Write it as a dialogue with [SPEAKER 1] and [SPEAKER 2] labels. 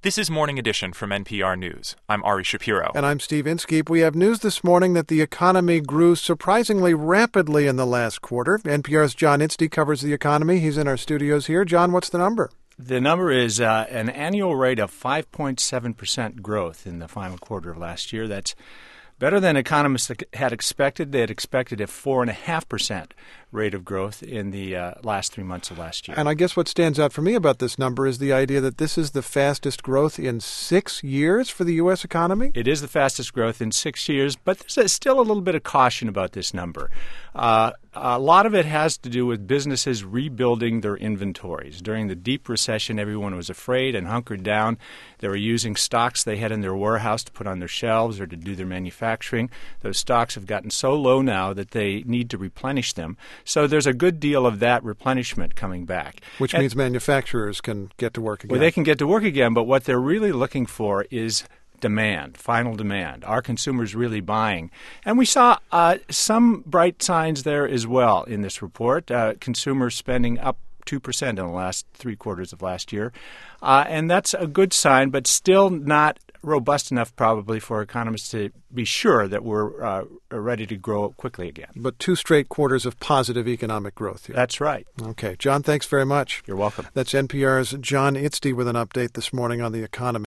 [SPEAKER 1] This is Morning Edition from NPR News. I'm Ari Shapiro.
[SPEAKER 2] And I'm Steve Inskeep. We have news this morning that the economy grew surprisingly rapidly in the last quarter. NPR's John Itzdy covers the economy. He's in our studios here. John, what's the number?
[SPEAKER 3] The number is an annual rate of 5.7% growth in the final quarter of last year. That's better than economists had expected. They had expected a 4.5% rate of growth in the last 3 months of last year.
[SPEAKER 2] And I guess what stands out for me about this number is the idea that this is the fastest growth in 6 years for the U.S. economy?
[SPEAKER 3] It is the fastest growth in 6 years, but there's still a little bit of caution about this number. A lot of it has to do with businesses rebuilding their inventories. During the deep recession, everyone was afraid and hunkered down. They were using stocks they had in their warehouse to put on their shelves or to do their manufacturing. Those stocks have gotten so low now that they need to replenish them. So there's a good deal of that replenishment coming back.
[SPEAKER 2] Which means manufacturers can get to work again.
[SPEAKER 3] Well, they can get to work again, but what they're really looking for is demand, final demand. Are consumers really buying? And we saw some bright signs there as well in this report. Consumer spending up 2% in the last 3 quarters of last year. And that's a good sign, but still not robust enough probably for economists to be sure that we're ready to grow quickly again.
[SPEAKER 2] But 2 straight quarters of positive economic growth here.
[SPEAKER 3] That's right.
[SPEAKER 2] Okay. John, thanks very much.
[SPEAKER 3] You're welcome.
[SPEAKER 2] That's NPR's John Itzdy with an update this morning on the economy.